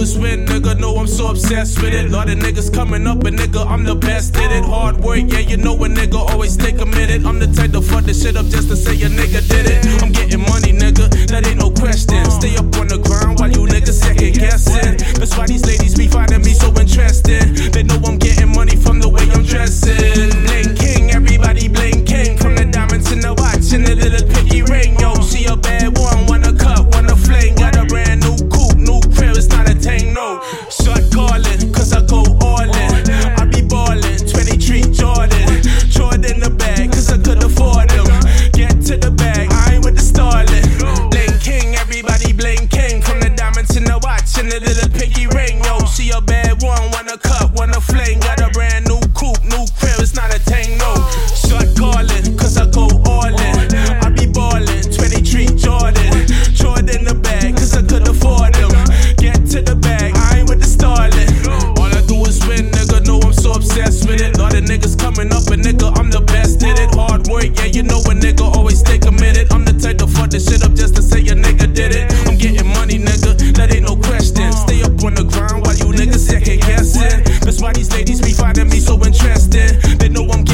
is win, nigga. Know I'm so obsessed with it. Lot of niggas coming up, and nigga, I'm the best at it. Hard work, yeah, you know a nigga always take a minute. I'm the type to fuck this shit up just to say a nigga did it. I'm getting money, nigga, that ain't no question. Stay up on the ground while you niggas second guessing. That's why these ladies be finding me so interesting. They know I'm getting money from the way I'm dressing. Bling King, everybody Bling King. From the diamonds in the watch and the little pinky ring. Yo, she a bad one, wanna cut, wanna fling. Got a brand new coupe, new crib, it's not a thing, no. Short calling, cause I go all in. I be ballin', 23 Jordan the bag, cause I could afford them. Get to the bag, I ain't with the starling. Bling King, everybody Bling King. From the diamonds in the watch and the little pinky ring. Yo, she a bad one, wanna cut, wanna fling. Got a brand new coupe, new crib, it's not a thing, no. Short calling, cause I go all in. I be ballin', 23 Jordan the bag, cause I could afford them. Get to the bag, I ain't with the starling. All I do is win, nigga, know I'm so obsessed with it. Lot of niggas coming up, and nigga, I'm the best at it. Hard work, yeah, you know a nigga always stay committed. I'm the type to fuck this shit up just to say a nigga did it. I'm getting money, nigga, that ain't no question. Stay up on the ground while you niggas second guessing. That's why these ladies be finding me so interesting. They know I'm